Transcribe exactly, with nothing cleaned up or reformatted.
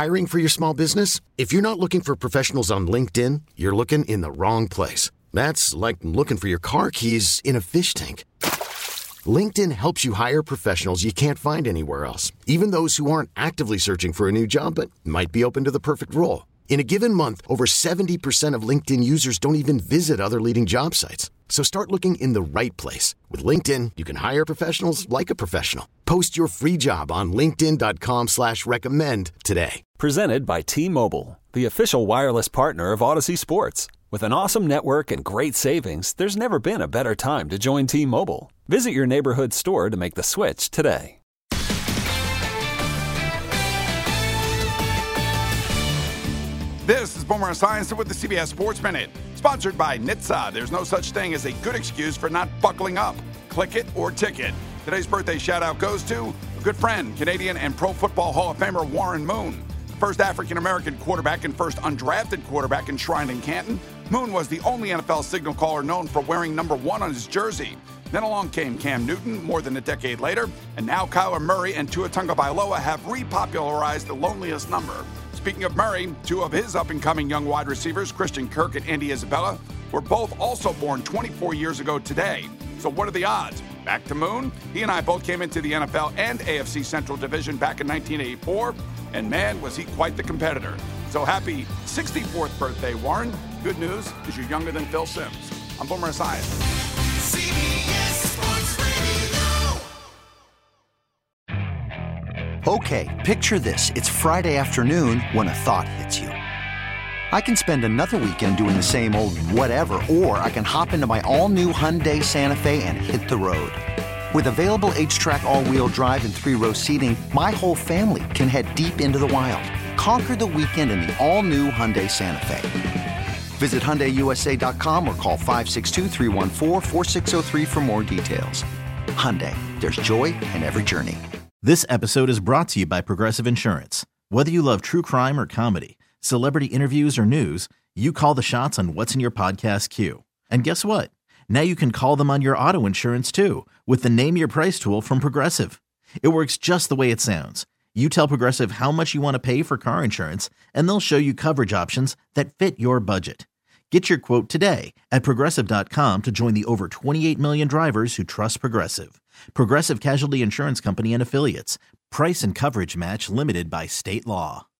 Hiring for your small business? If you're not looking for professionals on LinkedIn, you're looking in the wrong place. That's like looking for your car keys in a fish tank. LinkedIn helps you hire professionals you can't find anywhere else, even those who aren't actively searching for a new job but might be open to the perfect role. In a given month, over seventy percent of LinkedIn users don't even visit other leading job sites. So start looking in the right place. With LinkedIn, you can hire professionals like a professional. Post your free job on linkedin.com slash recommend today. Presented by T-Mobile, the official wireless partner of Odyssey Sports. With an awesome network and great savings, there's never been a better time to join T-Mobile. Visit your neighborhood store to make the switch today. This is Boomer Esiason with the C B S Sports Minute, sponsored by N H T S A. There's no such thing as a good excuse for not buckling up. Click it or ticket. Today's birthday shout-out goes to a good friend, Canadian and Pro Football Hall of Famer Warren Moon. The first African-American quarterback and first undrafted quarterback enshrined in Canton, Moon was the only N F L signal caller known for wearing number one on his jersey. Then along came Cam Newton more than a decade later, and now Kyler Murray and Tua Tagovailoa have repopularized the loneliest number. Speaking of Murray, two of his up-and-coming young wide receivers, Christian Kirk and Andy Isabella, were both also born twenty-four years ago today. So what are the odds? Back to Moon. He and I both came into the N F L and A F C Central Division back in nineteen eighty-four, and man, was he quite the competitor. So happy sixty-fourth birthday, Warren. Good news is you're younger than Phil Simms. I'm Boomer Esiason. C B S Sports Radio. Okay, picture this. It's Friday afternoon when a thought hits you. I can spend another weekend doing the same old whatever, or I can hop into my all-new Hyundai Santa Fe and hit the road. With available H-Track all-wheel drive and three-row seating, my whole family can head deep into the wild. Conquer the weekend in the all-new Hyundai Santa Fe. Visit Hyundai U S A dot com or call five six two, three one four, four six zero three for more details. Hyundai, there's joy in every journey. This episode is brought to you by Progressive Insurance. Whether you love true crime or comedy, celebrity interviews or news, you call the shots on what's in your podcast queue. And guess what? Now you can call them on your auto insurance too with the Name Your Price tool from Progressive. It works just the way it sounds. You tell Progressive how much you want to pay for car insurance, and they'll show you coverage options that fit your budget. Get your quote today at Progressive dot com to join the over twenty-eight million drivers who trust Progressive. Progressive Casualty Insurance Company and Affiliates. Price and coverage match limited by state law.